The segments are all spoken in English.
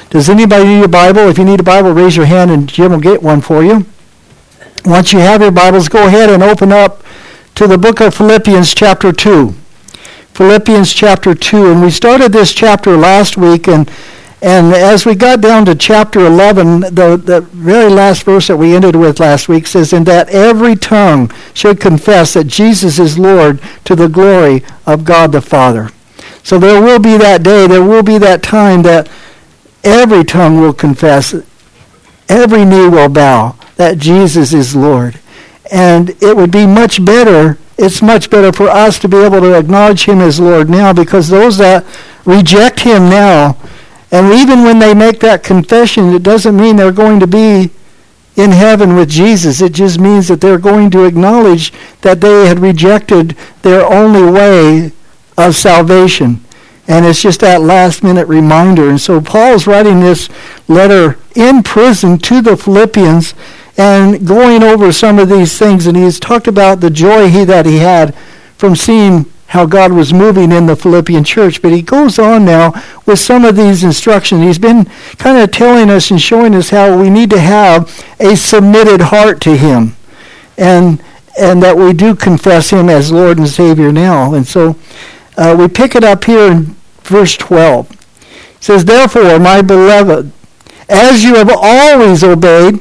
Does anybody need a Bible? If you need a Bible, raise your hand and Jim will get one for you. Once you have your Bibles, go ahead and open up to the book of Philippians chapter 2. Philippians chapter 2. And we started this chapter last week, and as we got down to chapter 11, the very last verse that we ended with last week says, "And that every tongue should confess that Jesus is Lord, to the glory of God the Father." So there will be that day, there will be that time that every tongue will confess, every knee will bow, that Jesus is Lord. And it would be much better, it's much better for us to be able to acknowledge him as Lord now, because those that reject him now, and even when they make that confession, it doesn't mean they're going to be in heaven with Jesus. It just means that they're going to acknowledge that they had rejected their only way of salvation. And it's just that last-minute reminder. And so Paul's writing this letter in prison to the Philippians and going over some of these things. And he's talked about the joy that he had from seeing how God was moving in the Philippian church. But he goes on now with some of these instructions. He's been kind of telling us and showing us how we need to have a submitted heart to him. And that we do confess him as Lord and Savior now. And so we pick it up here in verse 12. It says, "Therefore, my beloved, as you have always obeyed,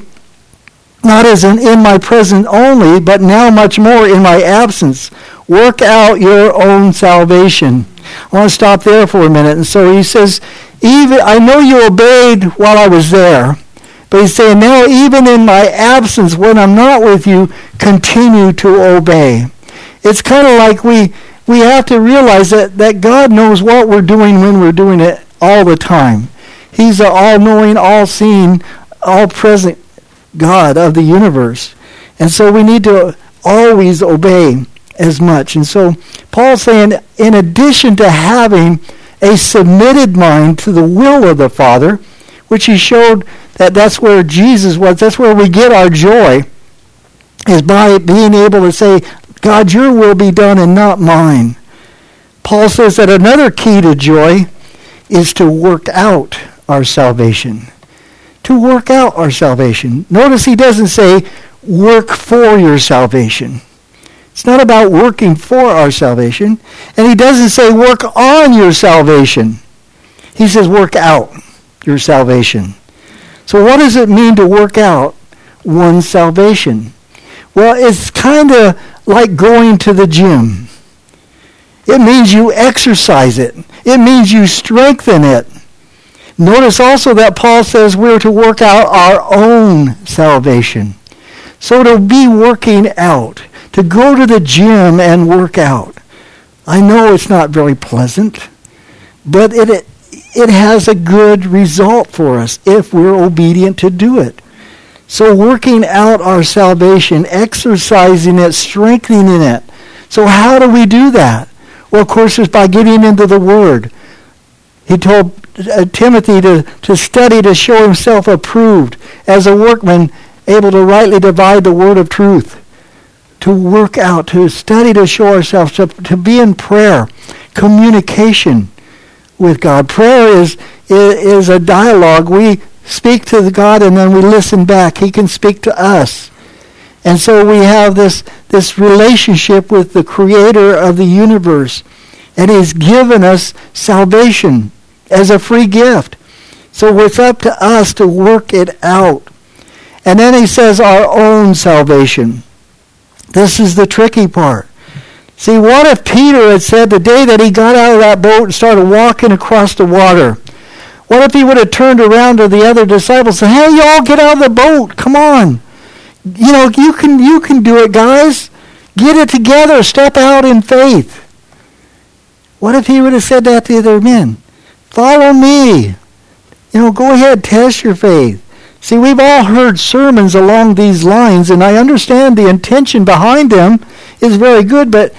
not as in my presence only, but now much more in my absence, work out your own salvation." I want to stop there for a minute. And so he says, I know you obeyed while I was there, but he's saying now even in my absence, when I'm not with you, continue to obey. It's kind of like we have to realize that God knows what we're doing when we're doing it all the time. He's an all-knowing, all-seeing, all-present God of the universe. And so we need to always obey as much. And so Paul's saying, in addition to having a submitted mind to the will of the Father, which he showed that's where Jesus was, that's where we get our joy, is by being able to say, "God, your will be done and not mine." Paul says that another key to joy is to work out our salvation. To work out our salvation. Notice he doesn't say work for your salvation. It's not about working for our salvation. And he doesn't say work on your salvation. He says work out your salvation. So what does it mean to work out one's salvation? Well, it's kind of like going to the gym. It means you exercise it. It means you strengthen it. Notice also that Paul says we're to work out our own salvation. So to be working out, to go to the gym and work out. I know it's not very pleasant, but it has a good result for us if we're obedient to do it. So working out our salvation, exercising it, strengthening it. So how do we do that? Well, of course, it's by getting into the Word. He told Timothy to study to show himself approved as a workman, able to rightly divide the word of truth. To work out, to study to show ourselves, to be in prayer, communication with God. Prayer is a dialogue. We speak to God and then we listen back. He can speak to us. And so we have this relationship with the Creator of the universe. And he's given us salvation as a free gift. So it's up to us to work it out. And then he says our own salvation. This is the tricky part. See, what if Peter had said the day that he got out of that boat and started walking across the water, what if he would have turned around to the other disciples and said, "Hey, y'all, get out of the boat. Come on. You know, you can do it, guys. Get it together. Step out in faith." What if he would have said that to the other men? "Follow me. You know, go ahead, test your faith." See, we've all heard sermons along these lines, and I understand the intention behind them is very good, but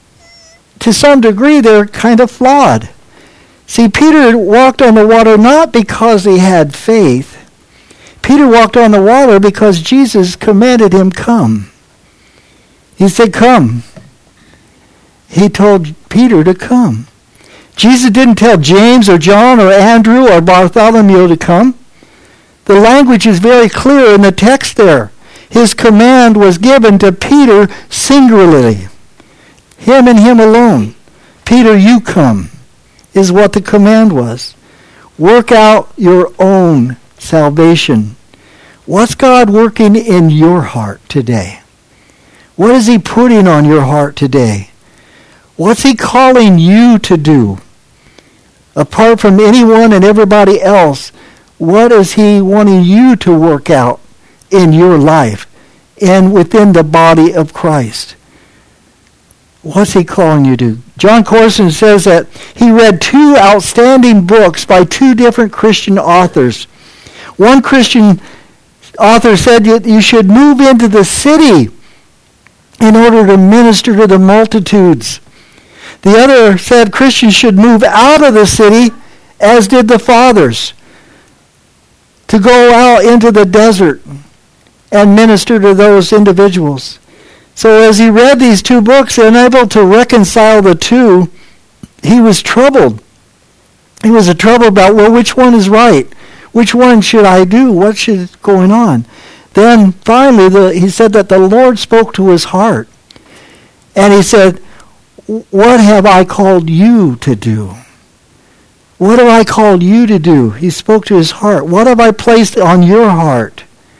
to some degree they're kind of flawed. See, Peter walked on the water not because he had faith. Peter walked on the water because Jesus commanded him, "Come." He said, "Come." He told Peter to come. Jesus didn't tell James or John or Andrew or Bartholomew to come. The language is very clear in the text there. His command was given to Peter singularly. Him and him alone. Peter, you come, is what the command was. Work out your own salvation. What's God working in your heart today? What is he putting on your heart today? What's he calling you to do? Apart from anyone and everybody else, what is he wanting you to work out in your life and within the body of Christ? What's he calling you to? John Corson says that he read 2 outstanding books by 2 different Christian authors. One Christian author said you should move into the city in order to minister to the multitudes. The other said Christians should move out of the city, as did the fathers, to go out into the desert and minister to those individuals. So as he read these 2 books, unable to reconcile the 2, he was troubled. He was troubled about, well, which one is right? Which one should I do? What should be going on? Then finally, he said that the Lord spoke to his heart. And he said, what have I called you to do? What have I called you to do? He spoke to his heart. What have I placed on your heart?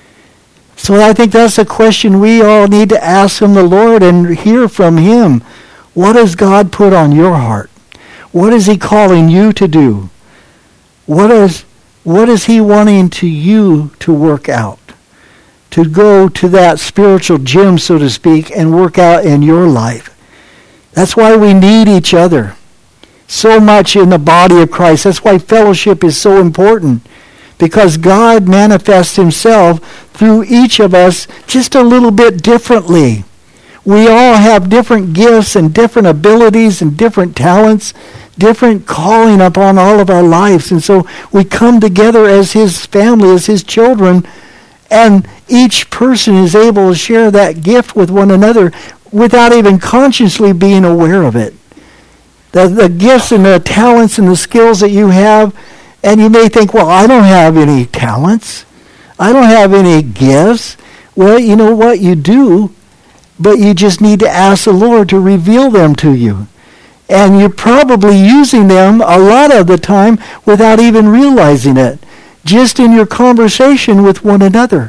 So I think that's a question we all need to ask from the Lord and hear from him. What has God put on your heart? What is he calling you to do? What is he wanting you to work out? To go to that spiritual gym, so to speak, and work out in your life. That's why we need each other so much in the body of Christ. That's why fellowship is so important. Because God manifests himself through each of us just a little bit differently. We all have different gifts and different abilities and different talents, different calling upon all of our lives. And so we come together as his family, as his children, and each person is able to share that gift with one another without even consciously being aware of it. The gifts and the talents and the skills that you have, and you may think, well, I don't have any talents. I don't have any gifts. Well, you know what? You do, but you just need to ask the Lord to reveal them to you. And you're probably using them a lot of the time without even realizing it, just in your conversation with one another.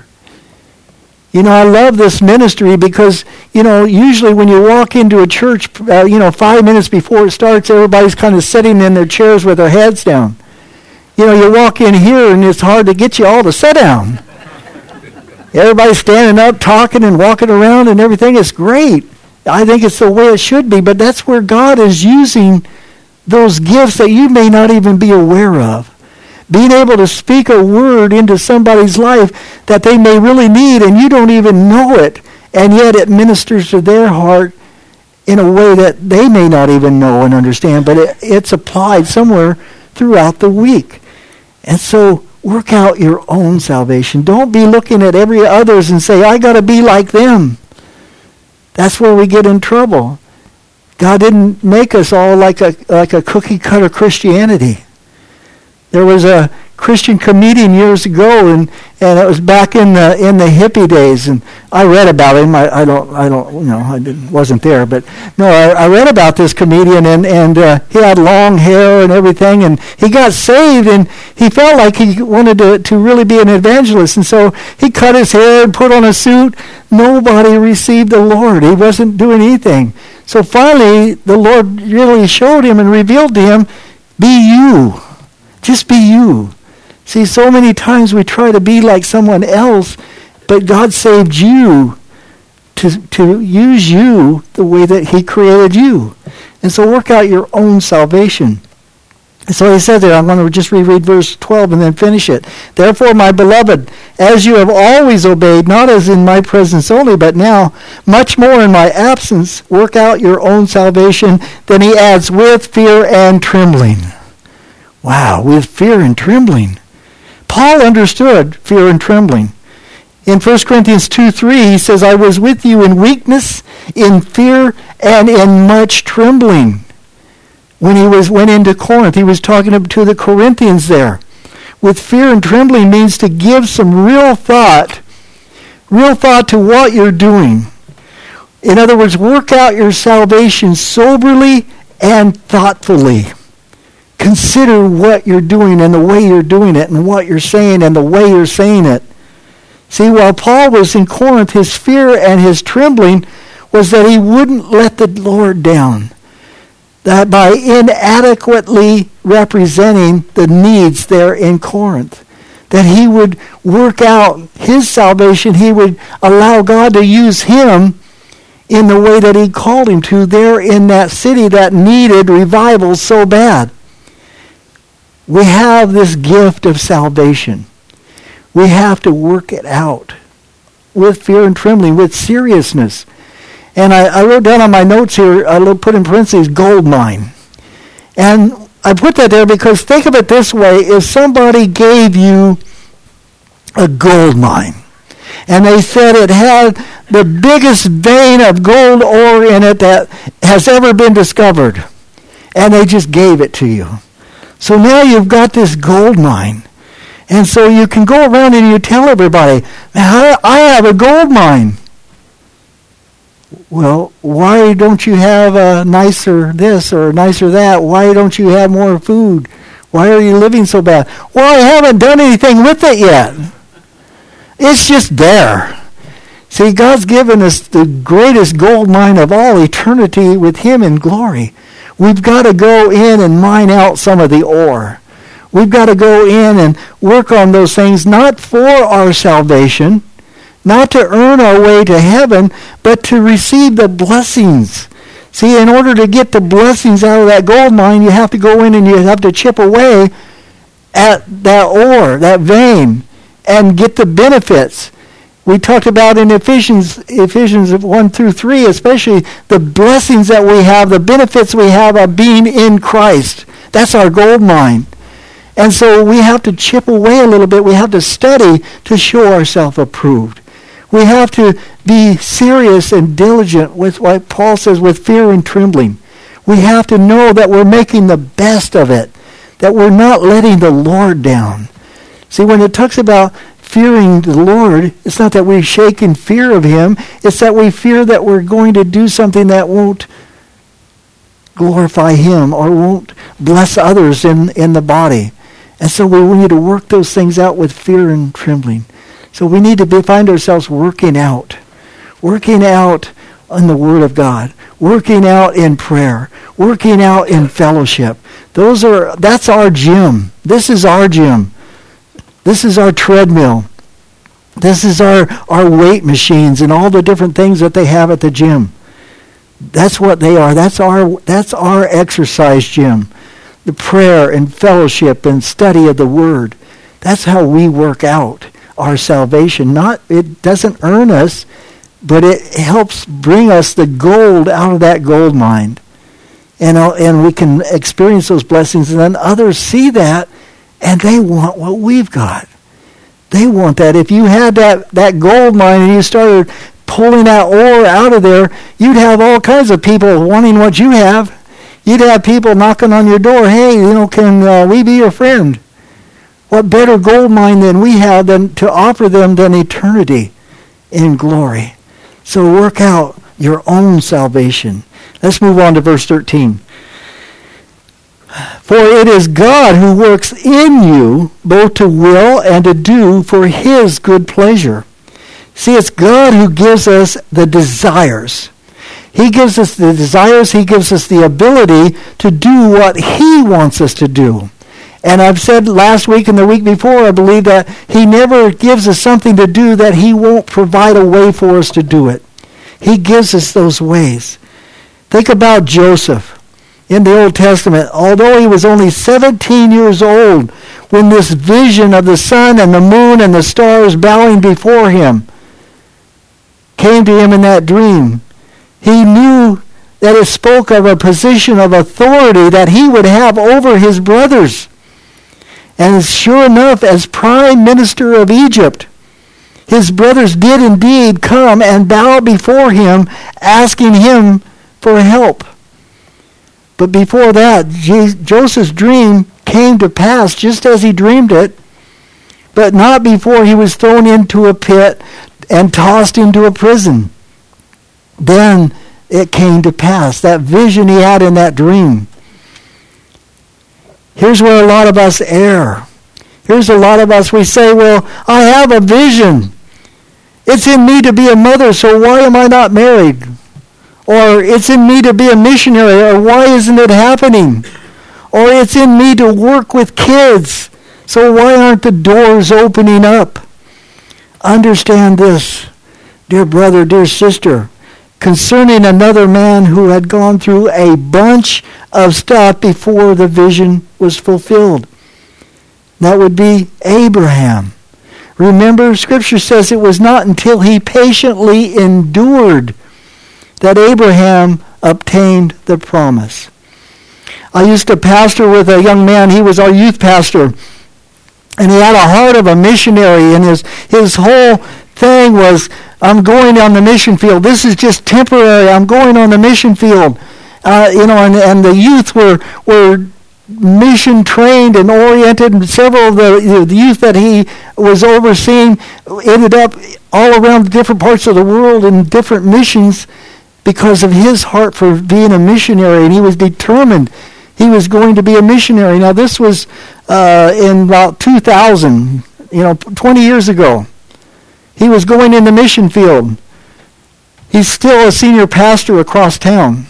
You know, I love this ministry because, you know, usually when you walk into a church, 5 minutes before it starts, everybody's kind of sitting in their chairs with their heads down. You know, you walk in here and it's hard to get you all to sit down. Everybody's standing up, talking and walking around and everything. It's great. I think it's the way it should be, but that's where God is using those gifts that you may not even be aware of. Being able to speak a word into somebody's life that they may really need and you don't even know it, and yet it ministers to their heart in a way that they may not even know and understand, but it's applied somewhere throughout the week. And so work out your own salvation. Don't be looking at every others and say, I got to be like them. That's where we get in trouble. God didn't make us all like a cookie-cutter Christianity. There was a Christian comedian years ago, and it was back in the hippie days, and I read about him. I wasn't there, but no, I read about this comedian, and he had long hair and everything, and he got saved, and he felt like he wanted to really be an evangelist, and so he cut his hair and put on a suit. Nobody received the Lord. He wasn't doing anything. So finally, the Lord really showed him and revealed to him, be you. Just be you. See, so many times we try to be like someone else, but God saved you to use you the way that he created you. And so work out your own salvation. And so he said there, I'm going to just reread verse 12 and then finish it. Therefore, my beloved, as you have always obeyed, not as in my presence only, but now, much more in my absence, work out your own salvation. Then he adds, with fear and trembling. Wow, with fear and trembling. Paul understood fear and trembling. In 1 Corinthians 2:3, he says, I was with you in weakness, in fear, and in much trembling. when he went into Corinth. He was talking to the Corinthians there. With fear and trembling means to give some real thought to what you're doing. In other words, work out your salvation soberly and thoughtfully. Consider what you're doing and the way you're doing it and what you're saying and the way you're saying it. See, while Paul was in Corinth, his fear and his trembling was that he wouldn't let the Lord down. That by inadequately representing the needs there in Corinth, that he would work out his salvation, he would allow God to use him in the way that he called him to there in that city that needed revival so bad. We have this gift of salvation. We have to work it out with fear and trembling, with seriousness. And I wrote down on my notes here, I put in parentheses, gold mine. And I put that there because think of it this way. If somebody gave you a gold mine, and they said it had the biggest vein of gold ore in it that has ever been discovered, and they just gave it to you. So now you've got this gold mine. And so you can go around and you tell everybody, I have a gold mine. Well, why don't you have a nicer this or a nicer that? Why don't you have more food? Why are you living so bad? Well, I haven't done anything with it yet. It's just there. See, God's given us the greatest gold mine of all, eternity with him in glory. We've got to go in and mine out some of the ore. We've got to go in and work on those things, not for our salvation, not to earn our way to heaven, but to receive the blessings. See, in order to get the blessings out of that gold mine, you have to go in and you have to chip away at that ore, that vein, and get the benefits. We talked about in Ephesians 1 through 3, especially the blessings that we have, the benefits we have of being in Christ. That's our gold mine. And so we have to chip away a little bit. We have to study to show ourselves approved. We have to be serious and diligent with what Paul says, with fear and trembling. We have to know that we're making the best of it, that we're not letting the Lord down. See, when it talks about fearing the Lord, it's not that we shake in fear of him. It's that we fear that we're going to do something that won't glorify him or won't bless others in the body. And so we need to work those things out with fear and trembling. So we need to find ourselves working out in the Word of God, working out in prayer, working out in fellowship. That's our gym. This is our gym. This is our treadmill. This is our weight machines and all the different things that they have at the gym. That's what they are. That's our exercise gym. The prayer and fellowship and study of the Word. That's how we work out our salvation. It doesn't earn us, but it helps bring us the gold out of that gold mine. And we can experience those blessings, and then others see that, and they want what we've got. They want that. If you had that gold mine and you started pulling that ore out of there, you'd have all kinds of people wanting what you have. You'd have people knocking on your door, hey, can we be your friend? What better gold mine than we have than to offer them than eternity in glory. So work out your own salvation. Let's move on to verse 13. For it is God who works in you both to will and to do for his good pleasure. See, it's God who gives us the desires. He gives us the desires. He gives us the ability to do what he wants us to do. And I've said last week and the week before, I believe that he never gives us something to do that he won't provide a way for us to do it. He gives us those ways. Think about Joseph in the Old Testament. Although he was only 17 years old when this vision of the sun and the moon and the stars bowing before him came to him in that dream, he knew that it spoke of a position of authority that he would have over his brothers. And sure enough, as prime minister of Egypt, his brothers did indeed come and bow before him, asking him for help. But before that, Joseph's dream came to pass just as he dreamed it, but not before he was thrown into a pit and tossed into a prison. Then it came to pass, that vision he had in that dream. Here's where a lot of us err. Here's a lot of us, we say, well, I have a vision. It's in me to be a mother, so why am I not married? Or it's in me to be a missionary, or why isn't it happening? Or it's in me to work with kids, so why aren't the doors opening up? Understand this, dear brother, dear sister, concerning another man who had gone through a bunch of stuff before the vision was fulfilled. That would be Abraham. Remember, Scripture says it was not until he patiently endured that Abraham obtained the promise. I used to pastor with a young man. He was our youth pastor. And he had a heart of a missionary. And his whole thing was, I'm going on the mission field. This is just temporary. I'm going on the mission field. And the youth were mission trained and oriented, and several of the youth that he was overseeing ended up all around the different parts of the world in different missions because of his heart for being a missionary, and he was determined he was going to be a missionary. Now this was in about 2000, 20 years ago. He was going in the mission field. He's still a senior pastor across town,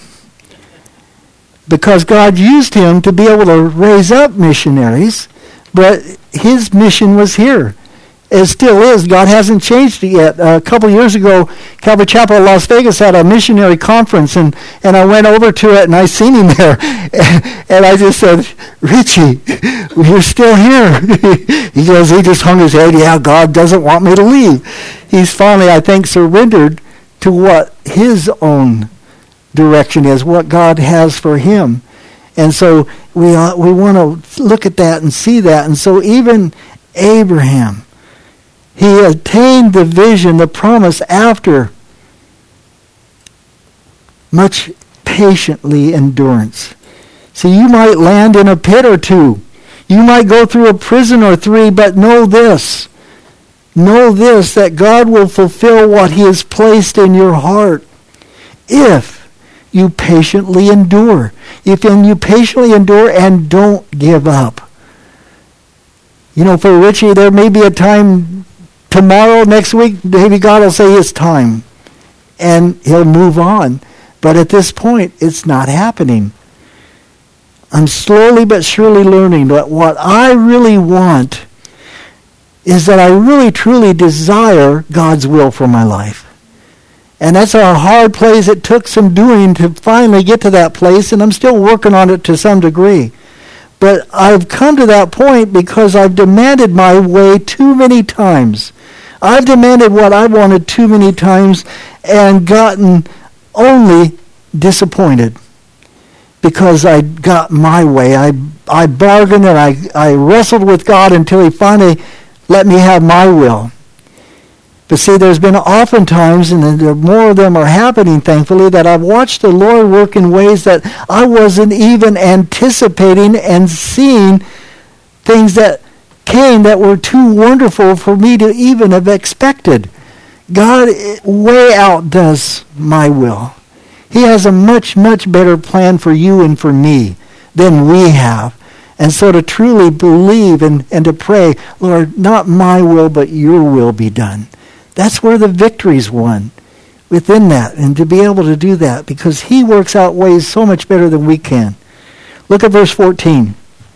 because God used him to be able to raise up missionaries, but his mission was here. It still is. God hasn't changed it yet. A couple years ago, Calvary Chapel Las Vegas had a missionary conference, and I went over to it, and I seen him there. And I just said, Richie, you're still here. He just hung his head, yeah, God doesn't want me to leave. He's finally, I think, surrendered to what his own direction is, what God has for him. And so we want to look at that and see that. And so even Abraham, he attained the vision, the promise, after much patiently endurance. See, you might land in a pit or two. You might go through a prison or three, but know this, that God will fulfill what he has placed in your heart if you patiently endure. If you patiently endure and don't give up. For Richie, there may be a time tomorrow, next week, maybe God will say it's time. And he'll move on. But at this point, it's not happening. I'm slowly but surely learning that what I really want is that I really truly desire God's will for my life. And that's a hard place. It took some doing to finally get to that place, and I'm still working on it to some degree. But I've come to that point because I've demanded my way too many times. I've demanded what I wanted too many times and gotten only disappointed because I got my way. I bargained and I wrestled with God until he finally let me have my will. But see, there's been oftentimes, and more of them are happening, thankfully, that I've watched the Lord work in ways that I wasn't even anticipating, and seeing things that came that were too wonderful for me to even have expected. God way outdoes my will. He has a much, much better plan for you and for me than we have. And so to truly believe and to pray, Lord, not my will, but your will be done. That's where the victory's won, within that, and to be able to do that, because he works out ways so much better than we can. Look at verse 14.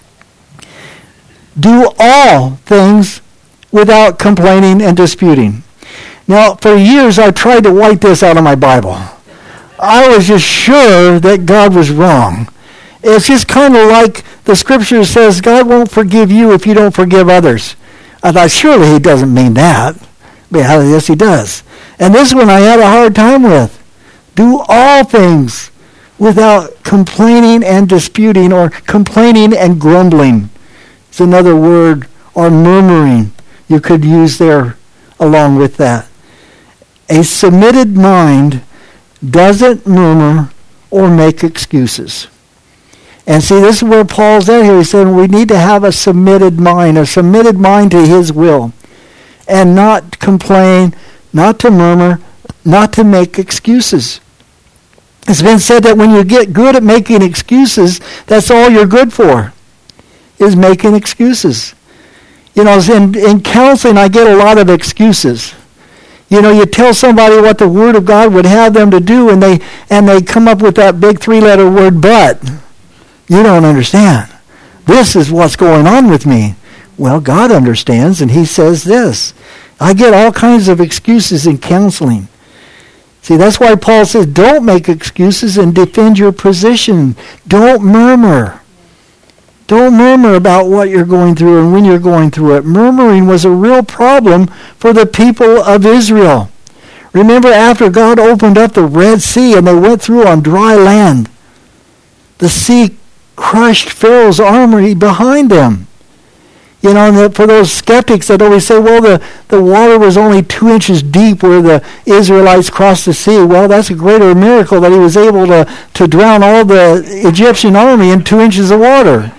Do all things without complaining and disputing. Now, for years, I tried to wipe this out of my Bible. I was just sure that God was wrong. It's just kind of like the scripture says, God won't forgive you if you don't forgive others. I thought, surely he doesn't mean that. Yeah, yes, he does. And this one I had a hard time with. Do all things without complaining and disputing, or complaining and grumbling. It's another word, or murmuring you could use there along with that. A submitted mind doesn't murmur or make excuses. And see, this is where Paul's at here. He said we need to have a submitted mind to his will. And not complain, not to murmur, not to make excuses. It's been said that when you get good at making excuses, that's all you're good for, is making excuses. You know, in counseling, I get a lot of excuses. You know, you tell somebody what the Word of God would have them to do, and they come up with that big 3-letter word, but. You don't understand. This is what's going on with me. Well, God understands, and he says this. I get all kinds of excuses in counseling. See, that's why Paul says, don't make excuses and defend your position. Don't murmur. Don't murmur about what you're going through and when you're going through it. Murmuring was a real problem for the people of Israel. Remember, after God opened up the Red Sea and they went through on dry land, the sea crushed Pharaoh's army behind them. You know, and for those skeptics that always say, well, the water was only 2 inches deep where the Israelites crossed the sea. Well, that's a greater miracle that he was able to drown all the Egyptian army in 2 inches of water.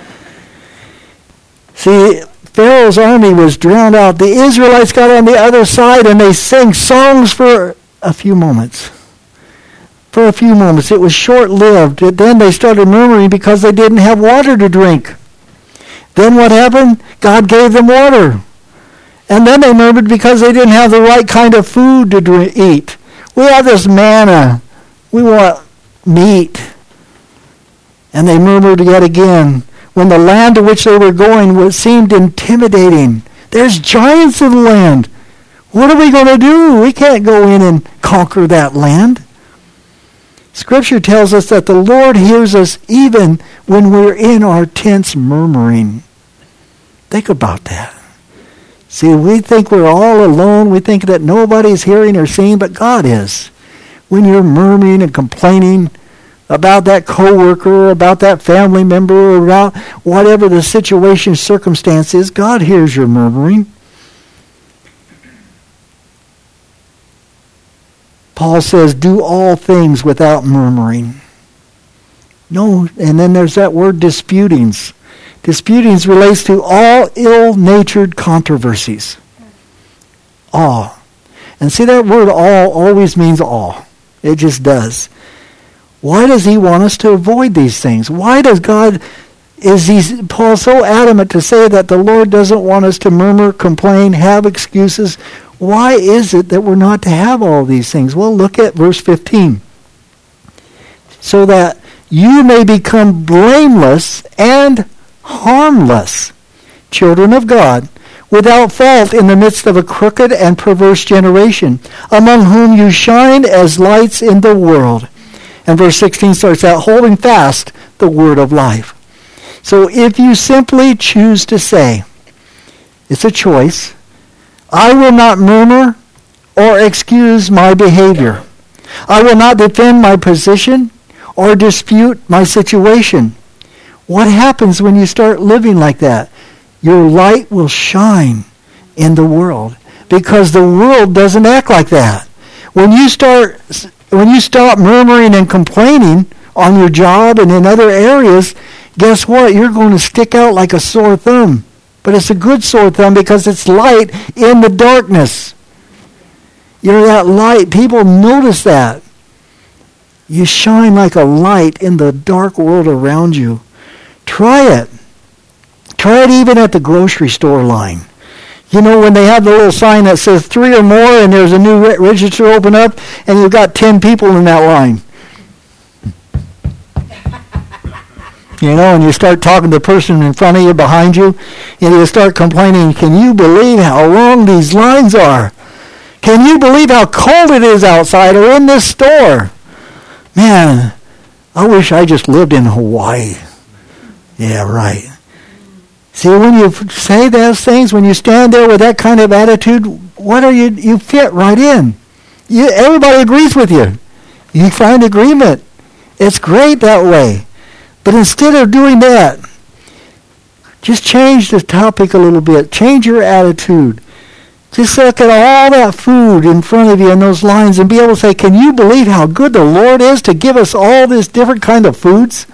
See, Pharaoh's army was drowned out. The Israelites got on the other side and they sang songs for a few moments. For a few moments. It was short-lived. Then they started murmuring because they didn't have water to drink. Then what happened? God gave them water. And then they murmured because they didn't have the right kind of food to eat. We have this manna. We want meat. And they murmured yet again when the land to which they were going seemed intimidating. There's giants in the land. What are we going to do? We can't go in and conquer that land. Scripture tells us that the Lord hears us even when we're in our tents murmuring. Think about that. See, we think we're all alone. We think that nobody's hearing or seeing, but God is. When you're murmuring and complaining about that coworker, about that family member, or about whatever the situation, circumstance is, God hears your murmuring. Paul says, do all things without murmuring. No, and then there's that word disputings. Disputings relates to all ill-natured controversies. All. And see, that word all always means all. It just does. Why does he want us to avoid these things? Why does Paul so adamant to say that the Lord doesn't want us to murmur, complain, have excuses? Why is it that we're not to have all these things? Well, look at verse 15. So that you may become blameless and harmless, children of God, without fault in the midst of a crooked and perverse generation, among whom you shine as lights in the world. And verse 16 starts out, holding fast the word of life. So if you simply choose to say, it's a choice, I will not murmur or excuse my behavior. I will not defend my position or dispute my situation. What happens when you start living like that? Your light will shine in the world because the world doesn't act like that. When you stop murmuring and complaining on your job and in other areas, guess what? You're going to stick out like a sore thumb. But it's a good sore thumb because it's light in the darkness. You're that light. People notice that. You shine like a light in the dark world around you. Try it. Try it even at the grocery store line. You know, when they have the little sign that says 3 or more and there's a new register open up and you've got 10 people in that line. You know, and you start talking to the person in front of you, behind you, and you start complaining, can you believe how long these lines are? Can you believe how cold it is outside or in this store? Man, I wish I just lived in Hawaii. Yeah, right. See, when you say those things, when you stand there with that kind of attitude, you fit right in. Everybody agrees with you. You find agreement. It's great that way. But instead of doing that, just change the topic a little bit. Change your attitude. Just look at all that food in front of you in those lines and be able to say, can you believe how good the Lord is to give us all this different kind of foods?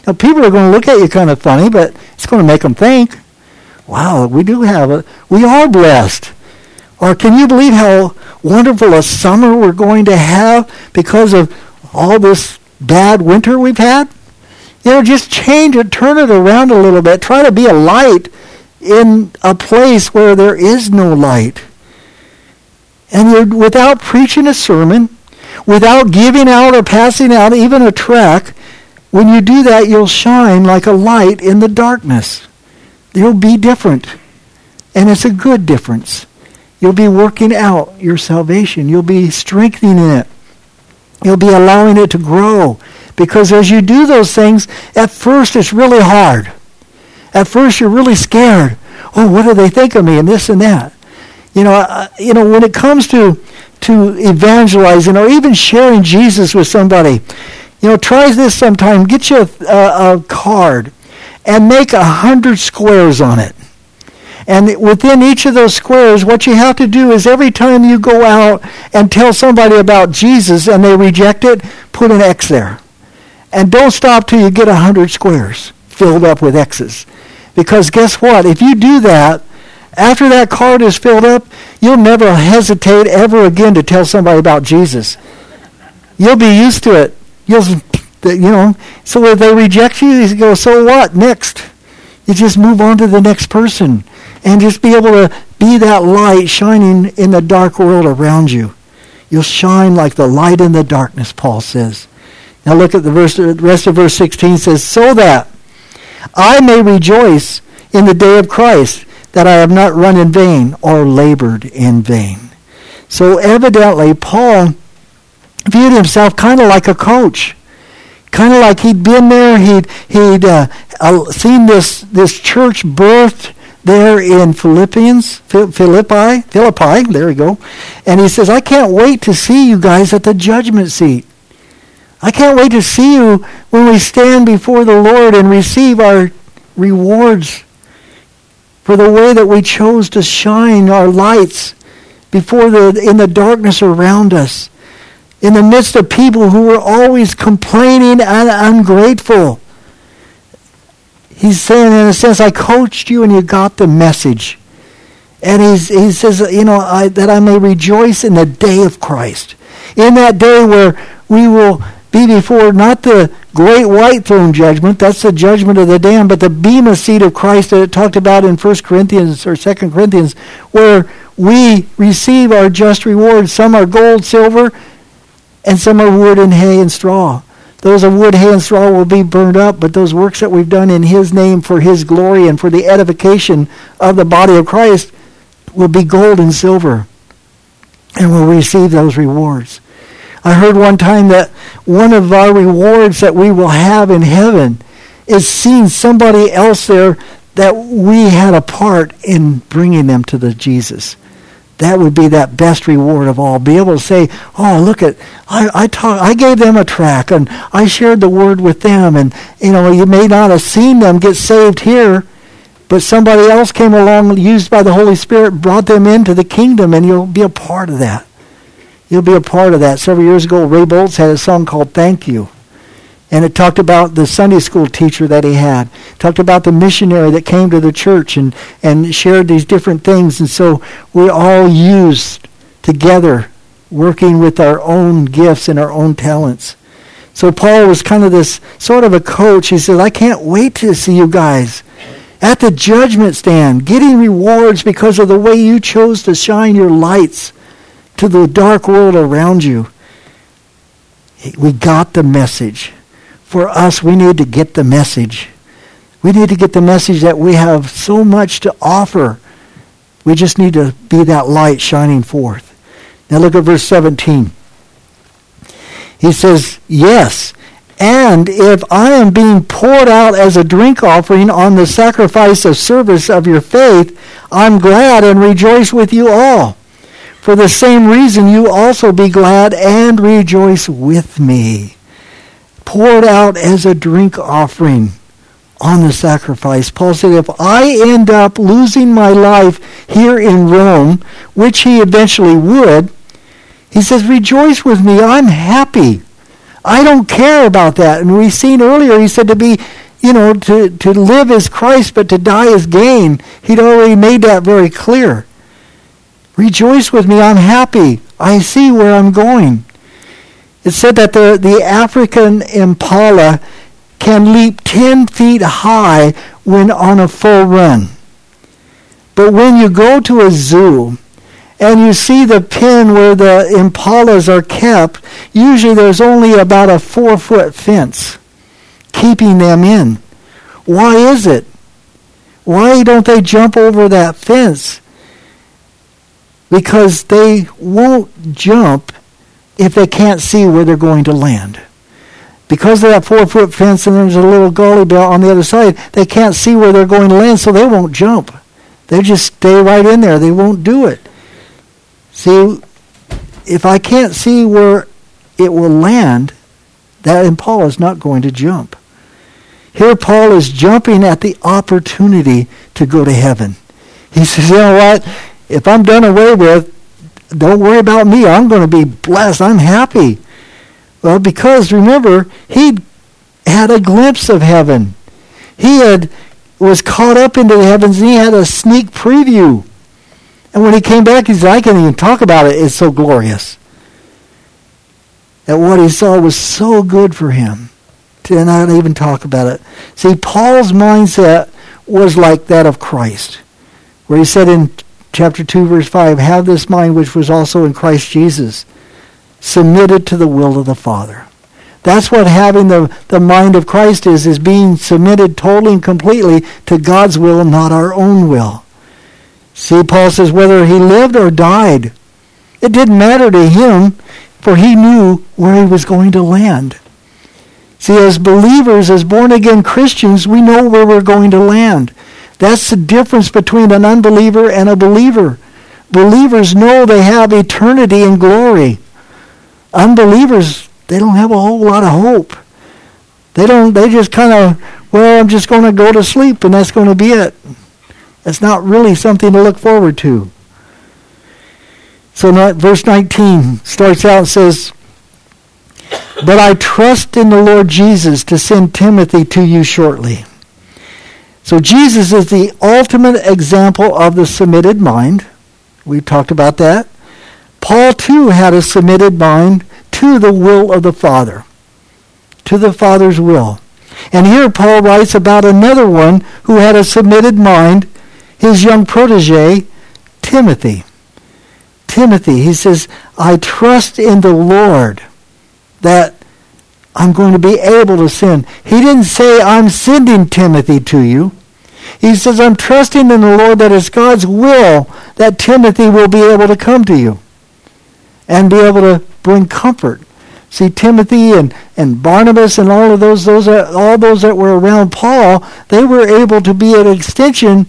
Now, people are going to look at you kind of funny, but it's going to make them think, wow, we are blessed. Or can you believe how wonderful a summer we're going to have because of all this bad winter we've had? Just change it, turn it around a little bit. Try to be a light in a place where there is no light. And without preaching a sermon, without giving out or passing out even a tract, when you do that, you'll shine like a light in the darkness. You'll be different. And it's a good difference. You'll be working out your salvation. You'll be strengthening it. You'll be allowing it to grow. Because as you do those things, at first it's really hard. At first you're really scared. Oh, what do they think of me and this and that? When it comes to evangelizing or even sharing Jesus with somebody, try this sometime. Get you a card and make 100 squares on it. And within each of those squares, what you have to do is every time you go out and tell somebody about Jesus and they reject it, put an X there. And don't stop till you get 100 squares filled up with X's. Because guess what? If you do that, after that card is filled up, you'll never hesitate ever again to tell somebody about Jesus. You'll be used to it. So if they reject you, you go, so what? Next. You just move on to the next person. And just be able to be that light shining in the dark world around you. You'll shine like the light in the darkness, Paul says. Now look at the rest of verse 16 says, so that I may rejoice in the day of Christ, that I have not run in vain or labored in vain. So evidently, Paul viewed himself kind of like a coach. Kind of like he'd been there, he'd seen this church birthed there in Philippi, there we go. And he says, I can't wait to see you guys at the judgment seat. I can't wait to see you when we stand before the Lord and receive our rewards for the way that we chose to shine our lights in the darkness around us, in the midst of people who were always complaining and ungrateful. He's saying, in a sense, I coached you and you got the message. And he says, that I may rejoice in the day of Christ. In that day where we will be before not the great white throne judgment, that's the judgment of the damned, but the bema seat of Christ that it talked about in 1 Corinthians or 2 Corinthians, where we receive our just rewards. Some are gold, silver, and some are wood and hay and straw. Those of wood, hay, and straw will be burned up, but those works that we've done in his name for his glory and for the edification of the body of Christ will be gold and silver, and we'll receive those rewards. I heard one time that one of our rewards that we will have in heaven is seeing somebody else there that we had a part in bringing them to the Jesus. That would be that best reward of all. Be able to say, oh, look at, I gave them a tract and I shared the word with them. And, you may not have seen them get saved here, but somebody else came along, used by the Holy Spirit, brought them into the kingdom, and you'll be a part of that. You'll be a part of that. Several years ago, Ray Boltz had a song called Thank You. And it talked about the Sunday school teacher that he had. It talked about the missionary that came to the church and shared these different things. And so we're all used together, working with our own gifts and our own talents. So Paul was kind of this sort of a coach. He said, I can't wait to see you guys at the judgment stand, getting rewards because of the way you chose to shine your lights to the dark world around you. We got the message. For us, we need to get the message. We need to get the message that we have so much to offer. We just need to be that light shining forth. Now look at verse 17. He says, yes, and if I am being poured out as a drink offering on the sacrifice of service of your faith, I'm glad and rejoice with you all. For the same reason, you also be glad and rejoice with me. Poured out as a drink offering on the sacrifice. Paul said, if I end up losing my life here in Rome, which he eventually would, he says, rejoice with me. I'm happy. I don't care about that. And we've seen earlier, he said to be, to live is Christ, but to die is gain. He'd already made that very clear. Rejoice with me, I'm happy. I see where I'm going. It said that the African impala can leap 10 feet high when on a full run. But when you go to a zoo and you see the pen where the impalas are kept, usually there's only about a 4-foot fence keeping them in. Why is it? Why don't they jump over that fence? Because they won't jump if they can't see where they're going to land. Because of that 4-foot fence and there's a little gully belt on the other side, they can't see where they're going to land, so they won't jump. They just stay right in there. They won't do it. See, if I can't see where it will land, that impala is not going to jump. Here Paul is jumping at the opportunity to go to heaven. He says, you know what? If I'm done away with, don't worry about me. I'm going to be blessed. I'm happy. Well, because remember, he had a glimpse of heaven. He was caught up into the heavens, and he had a sneak preview. And when he came back, he said, I can't even talk about it. It's so glorious. And what he saw was so good for him to not even talk about it. See, Paul's mindset was like that of Christ, where he said in chapter 2, verse 5, have this mind which was also in Christ Jesus, submitted to the will of the Father. That's what having the mind of Christ is being submitted totally and completely to God's will and not our own will. See, Paul says whether he lived or died, it didn't matter to him, for he knew where he was going to land. See, as believers, as born-again Christians, we know where we're going to land. That's the difference between an unbeliever and a believer. Believers know they have eternity and glory. Unbelievers, they don't have a whole lot of hope. They just kind of, I'm just going to go to sleep and that's going to be it. That's not really something to look forward to. So verse 19 starts out and says, but I trust in the Lord Jesus to send Timothy to you shortly. So Jesus is the ultimate example of the submitted mind. We've talked about that. Paul too had a submitted mind to the will of the Father, to the Father's will. And here Paul writes about another one who had a submitted mind, his young protege, Timothy. Timothy, he says, I trust in the Lord that I'm going to be able to send. He didn't say, I'm sending Timothy to you. He says, I'm trusting in the Lord that it's God's will that Timothy will be able to come to you and be able to bring comfort. See, Timothy and Barnabas and all those that were around Paul, they were able to be an extension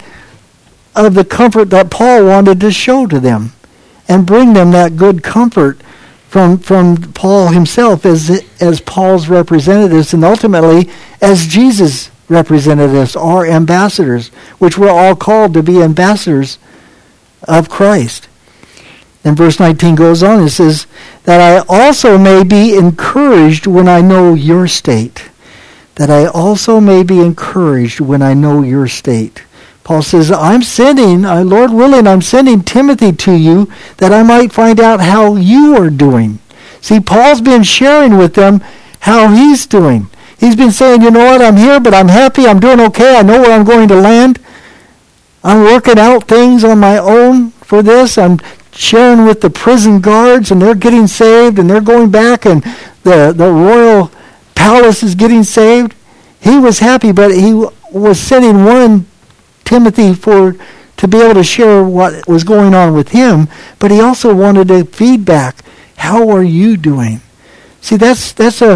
of the comfort that Paul wanted to show to them and bring them that good comfort from Paul himself as Paul's representatives and ultimately as Jesus' representatives or ambassadors, which we're all called to be ambassadors of Christ. And verse 19 goes on, it says, that I also may be encouraged when I know your state. That I also may be encouraged when I know your state. Paul says, I'm sending, Lord willing, I'm sending Timothy to you that I might find out how you are doing. See, Paul's been sharing with them how he's doing. He's been saying, you know what, I'm here, but I'm happy, I'm doing okay, I know where I'm going to land. I'm working out things on my own for this. I'm sharing with the prison guards, and they're getting saved, and they're going back, and the royal palace is getting saved. He was happy, but he was sending one Timothy to be able to share what was going on with him, but he also wanted a feedback. How are you doing? See, that's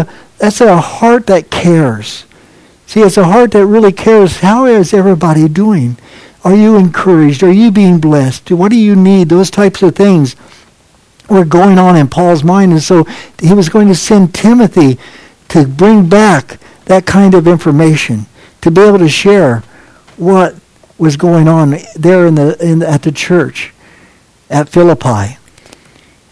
a heart that cares. See, it's a heart that really cares. How is everybody doing? Are you encouraged? Are you being blessed? What do you need? Those types of things were going on in Paul's mind. And so he was going to send Timothy to bring back that kind of information, to be able to share what was going on there at the church at Philippi.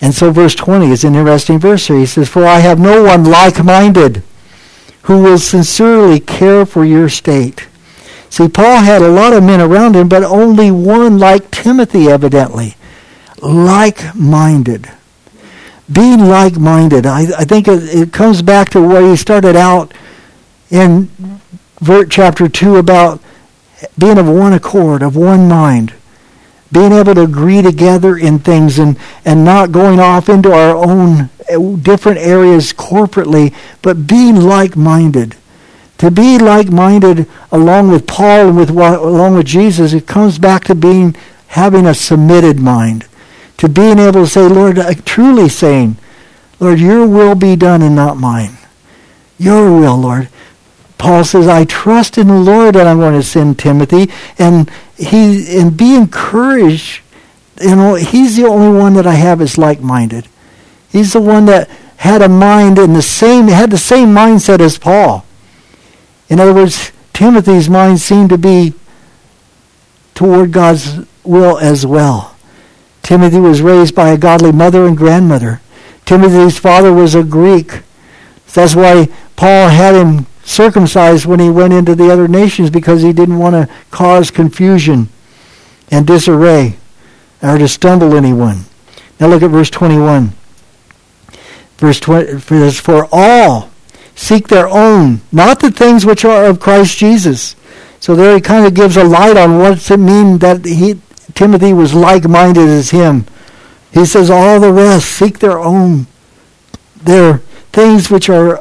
And so verse 20 is an interesting verse here. He says, "For I have no one like-minded who will sincerely care for your state." See, Paul had a lot of men around him, but only one like Timothy, evidently. Like-minded. Being like-minded. I think it comes back to where he started out in chapter 2 about being of one accord, of one mind. Being able to agree together in things and not going off into our own different areas corporately, but being like-minded. To be like-minded along with Paul and along with Jesus, it comes back to having a submitted mind. To being able to say, Lord, truly saying, Lord, your will be done and not mine. Your will, Lord. Paul says, I trust in the Lord that I'm going to send Timothy, and be encouraged. You know, he's the only one that I have is like-minded. He's the one that had a mind had the same mindset as Paul. In other words, Timothy's mind seemed to be toward God's will as well. Timothy was raised by a godly mother and grandmother. Timothy's father was a Greek. That's why Paul had him circumcised when he went into the other nations, because he didn't want to cause confusion and disarray or to stumble anyone. Now look at verse 21. Verse 20, "For all seek their own, not the things which are of Christ Jesus." So there he kind of gives a light on what's it mean that Timothy was like-minded as him. He says all the rest seek their own, their things which are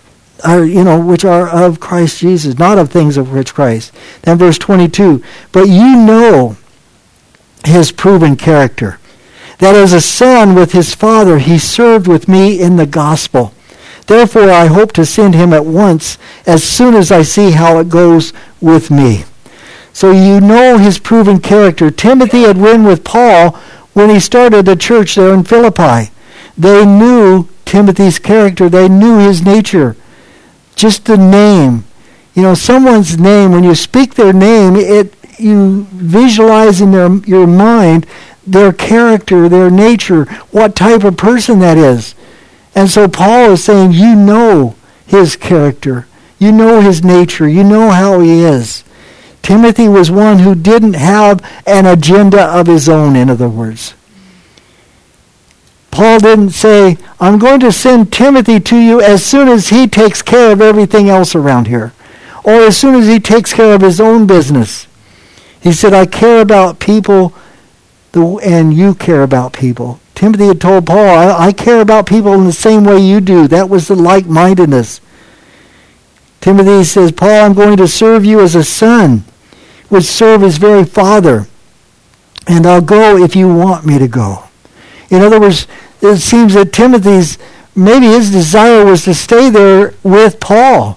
of Christ Jesus, not of things of which Christ. Then verse 22, "But you know his proven character, that as a son with his father he served with me in the gospel. Therefore I hope to send him at once, as soon as I see how it goes with me." So you know his proven character. Timothy had been with Paul when he started the church there in Philippi. They knew Timothy's character. They knew his nature. Just the name. You know, someone's name, when you speak their name, you visualize in your mind their character, their nature, what type of person that is. And so Paul is saying, you know his character. You know his nature. You know how he is. Timothy was one who didn't have an agenda of his own, in other words. Paul didn't say, I'm going to send Timothy to you as soon as he takes care of everything else around here, or as soon as he takes care of his own business. He said, I care about people and you care about people. Timothy had told Paul, I care about people in the same way you do. That was the like-mindedness. Timothy says, Paul, I'm going to serve you as a son would serve his very father, and I'll go if you want me to go. In other words, it seems that maybe his desire was to stay there with Paul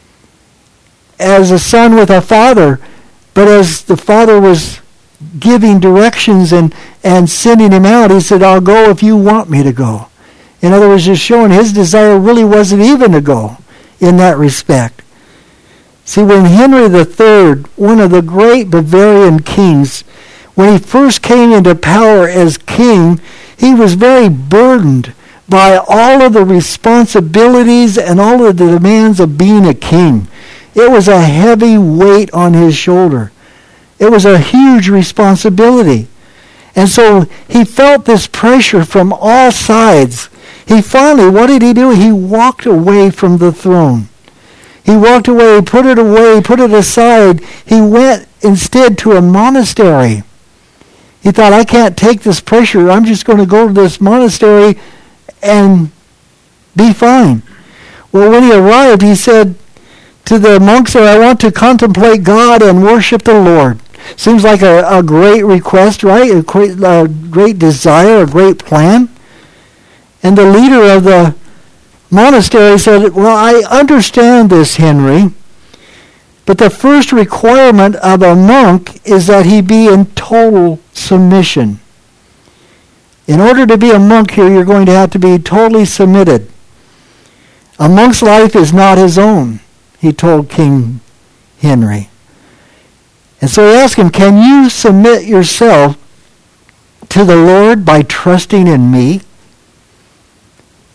as a son with a father, but as the father was giving directions and sending him out, he said, I'll go if you want me to go. In other words, just showing his desire really wasn't even to go in that respect. See, when Henry III, one of the great Bavarian kings, when he first came into power as king, he was very burdened by all of the responsibilities and all of the demands of being a king. It was a heavy weight on his shoulder. It was a huge responsibility. And so he felt this pressure from all sides. He finally, what did he do? He walked away from the throne. He walked away, put it aside. He went instead to a monastery. He thought, I can't take this pressure. I'm just going to go to this monastery and be fine. Well, when he arrived, he said to the monks there, I want to contemplate God and worship the Lord. Seems like a great request, right? A great desire, a great plan. And the leader of the monastery said, well, I understand this, Henry, but the first requirement of a monk is that he be in total submission. In order to be a monk here, you're going to have to be totally submitted. A monk's life is not his own, he told King Henry. And so he asked him, can you submit yourself to the Lord by trusting in me?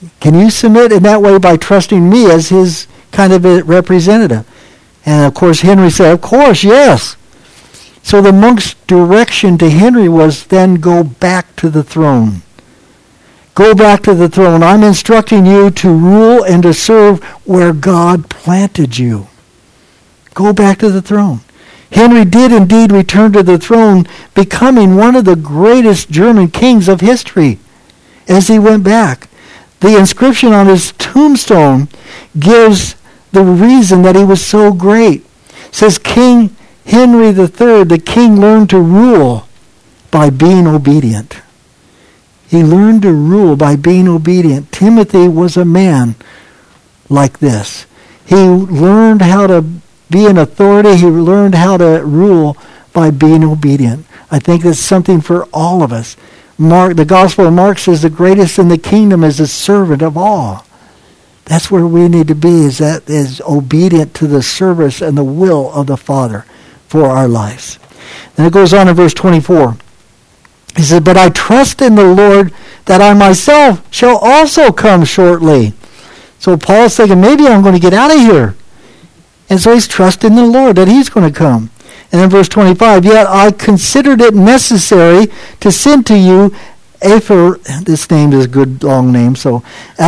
Can you submit in that way by trusting me as his kind of a representative? And of course Henry said, of course, yes. So the monk's direction to Henry was then go back to the throne. Go back to the throne. I'm instructing you to rule and to serve where God planted you. Go back to the throne. Henry did indeed return to the throne, becoming one of the greatest German kings of history as he went back. The inscription on his tombstone gives the reason that he was so great. It says, King Henry III, the king learned to rule by being obedient. He learned to rule by being obedient. Timothy was a man like this. He learned how to be an authority. He learned how to rule by being obedient. I think that's something for all of us. The Gospel of Mark says the greatest in the kingdom is a servant of all. That's where we need to be, is obedient to the service and the will of the Father for our lives. Then it goes on in verse 24. He said, but I trust in the Lord that I myself shall also come shortly. So Paul's thinking, maybe I'm going to get out of here. And so he's trusting the Lord that he's going to come. And then verse 25, yet I considered it necessary to send to you this name is a good long name, so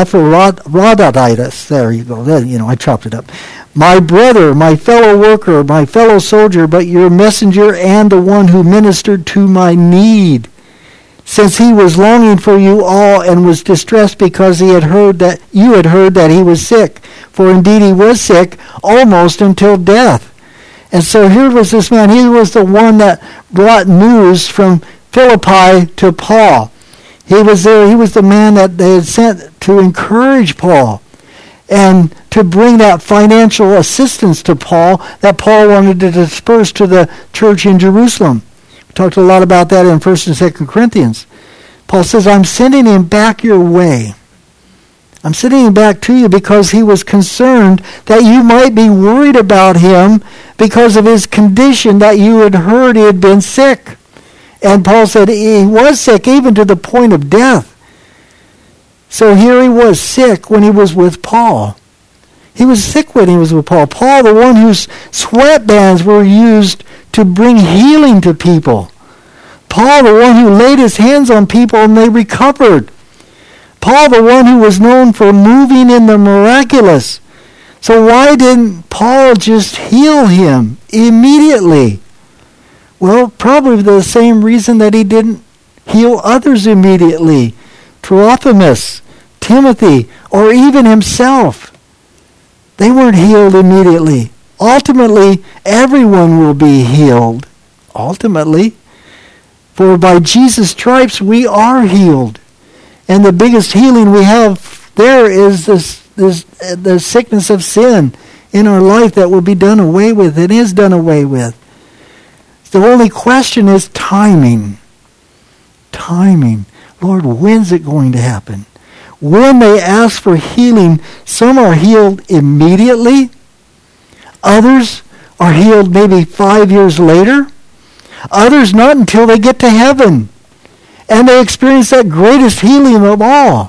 Epaphroditus. There you go. I chopped it up. My brother, my fellow worker, my fellow soldier, but your messenger and the one who ministered to my need. Since he was longing for you all and was distressed because you had heard that he was sick. For indeed he was sick almost until death. And so here was this man. He was the one that brought news from Philippi to Paul. He was there. He was the man that they had sent to encourage Paul and to bring that financial assistance to Paul that Paul wanted to disperse to the church in Jerusalem. We talked a lot about that in 1 and 2 Corinthians. Paul says, I'm sending him back your way. I'm sending him back to you because he was concerned that you might be worried about him because of his condition, that you had heard he had been sick. And Paul said he was sick even to the point of death. So here he was sick when he was with Paul. He was sick when he was with Paul. Paul, the one whose sweatbands were used to bring healing to people. Paul, the one who laid his hands on people and they recovered. Paul, the one who was known for moving in the miraculous. So why didn't Paul just heal him immediately? Well, probably the same reason that he didn't heal others immediately. Trophimus, Timothy, or even himself. They weren't healed immediately. Ultimately, everyone will be healed. Ultimately. For by Jesus' stripes we are healed. And the biggest healing we have there is the sickness of sin in our life that will be done away with. It is done away with. The only question is timing. Timing. Lord, when's it going to happen? When they ask for healing, some are healed immediately. Others are healed maybe 5 years later. Others not until they get to heaven. And they experience that greatest healing of all.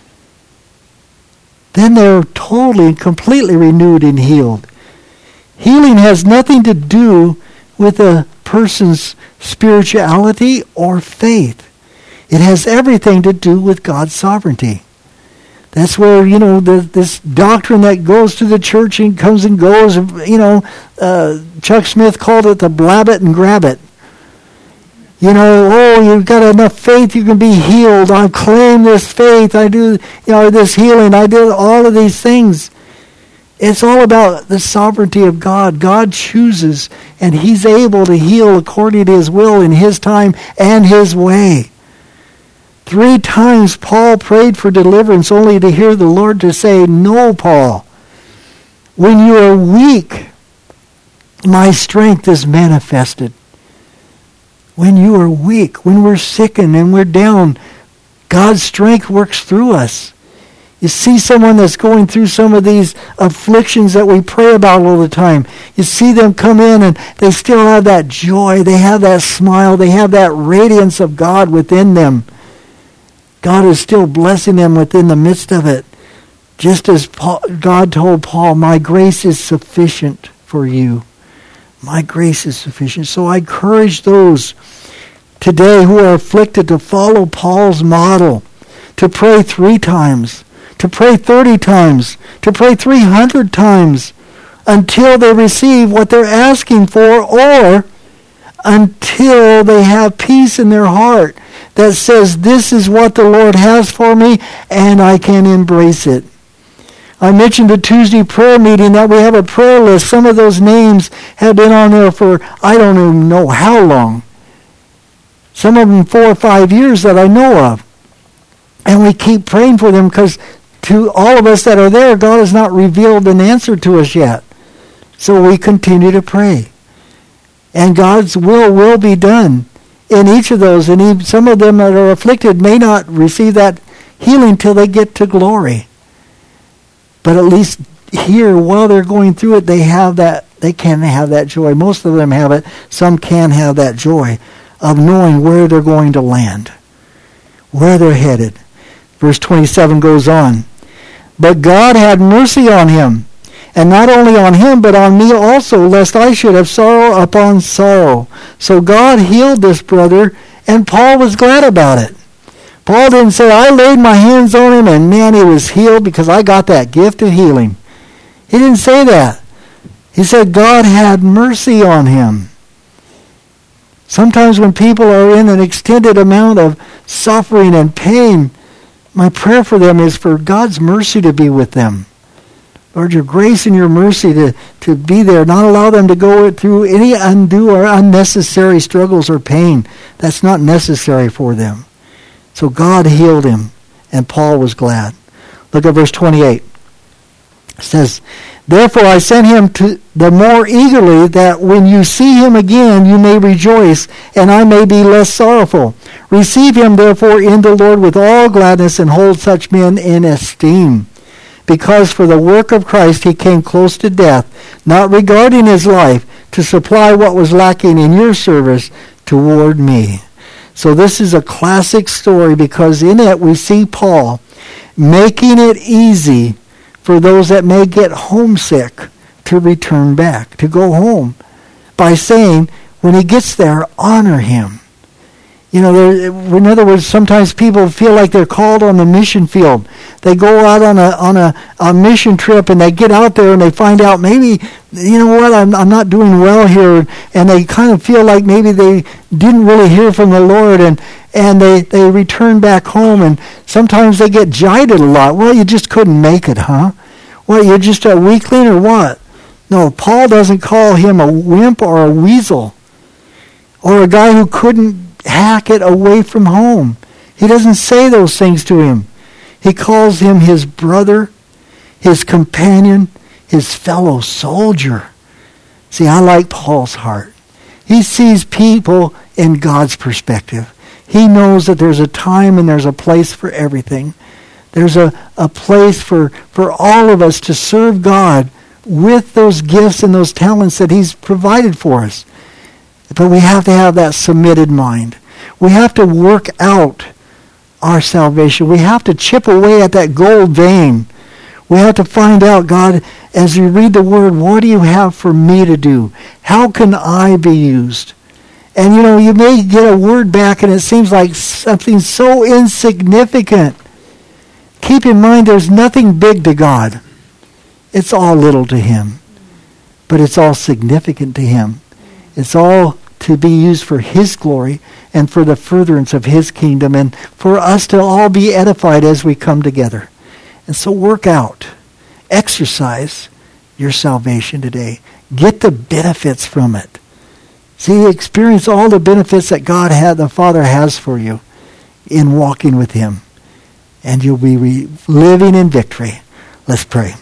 Then they're totally and completely renewed and healed. Healing has nothing to do with a person's spirituality or faith. It has everything to do with God's sovereignty. That's where, this doctrine that goes to the church and comes and goes, Chuck Smith called it the blab it and grab it. You've got enough faith, you can be healed. I claim this faith. I do, this healing. I do all of these things. It's all about the sovereignty of God. God chooses, and he's able to heal according to his will in his time and his way. 3 times Paul prayed for deliverance only to hear the Lord to say, no, Paul. When you are weak, my strength is manifested. When you are weak, when we're sickened and we're down, God's strength works through us. You see someone that's going through some of these afflictions that we pray about all the time. You see them come in and they still have that joy. They have that smile. They have that radiance of God within them. God is still blessing them within the midst of it. Just as God told Paul, my grace is sufficient for you. My grace is sufficient. So I encourage those today who are afflicted to follow Paul's model, to pray 3 times, to pray 30 times, to pray 300 times until they receive what they're asking for, or until they have peace in their heart that says, this is what the Lord has for me and I can embrace it. I mentioned the Tuesday prayer meeting that we have a prayer list. Some of those names have been on there for I don't even know how long. Some of them 4 or 5 years that I know of. And we keep praying for them because to all of us that are there, God has not revealed an answer to us yet. So we continue to pray. And God's will be done in each of those. And even some of them that are afflicted may not receive that healing till they get to glory. But at least here, while they're going through it, they can have that joy. Most of them have it. Some can have that joy of knowing where they're going to land, where they're headed. Verse 27 goes on. But God had mercy on him, and not only on him, but on me also, lest I should have sorrow upon sorrow. So God healed this brother, and Paul was glad about it. Paul didn't say, I laid my hands on him, and man, he was healed because I got that gift of healing. He didn't say that. He said God had mercy on him. Sometimes when people are in an extended amount of suffering and pain, my prayer for them is for God's mercy to be with them. Lord, your grace and your mercy to be there, not allow them to go through any undue or unnecessary struggles or pain. That's not necessary for them. So God healed him, and Paul was glad. Look at verse 28. It says, therefore I sent him to the more eagerly, that when you see him again you may rejoice, and I may be less sorrowful. Receive him therefore in the Lord with all gladness, and hold such men in esteem. Because for the work of Christ he came close to death, not regarding his life, to supply what was lacking in your service toward me. So this is a classic story, because in it we see Paul making it easy for those that may get homesick to return back, to go home, by saying, when he gets there, honor him. You know, in other words, sometimes people feel like they're called on the mission field. They go out on a mission trip, and they get out there and they find out, maybe, you know what, I'm not doing well here, and they kind of feel like maybe they didn't really hear from the Lord, and they return back home, and sometimes they get jilted a lot. Well, you just couldn't make it, huh? What, you're just a weakling or what? No, Paul doesn't call him a wimp or a weasel or a guy who couldn't hack it away from home. He doesn't say those things to him. He calls him his brother, his companion, his fellow soldier. See, I like Paul's heart. He sees people in God's perspective. He knows that there's a time and there's a place for everything. There's a place for all of us to serve God with those gifts and those talents that he's provided for us. But we have to have that submitted mind. We have to work out our salvation. We have to chip away at that gold vein. We have to find out, God, as we read the Word, what do you have for me to do? How can I be used? And you know, you may get a word back and it seems like something so insignificant. Keep in mind, there's nothing big to God. It's all little to him. But it's all significant to him. It's all to be used for his glory and for the furtherance of his kingdom, and for us to all be edified as we come together. And so work out, exercise your salvation today. Get the benefits from it. See, experience all the benefits that God the Father has for you in walking with him. And you'll be living in victory. Let's pray.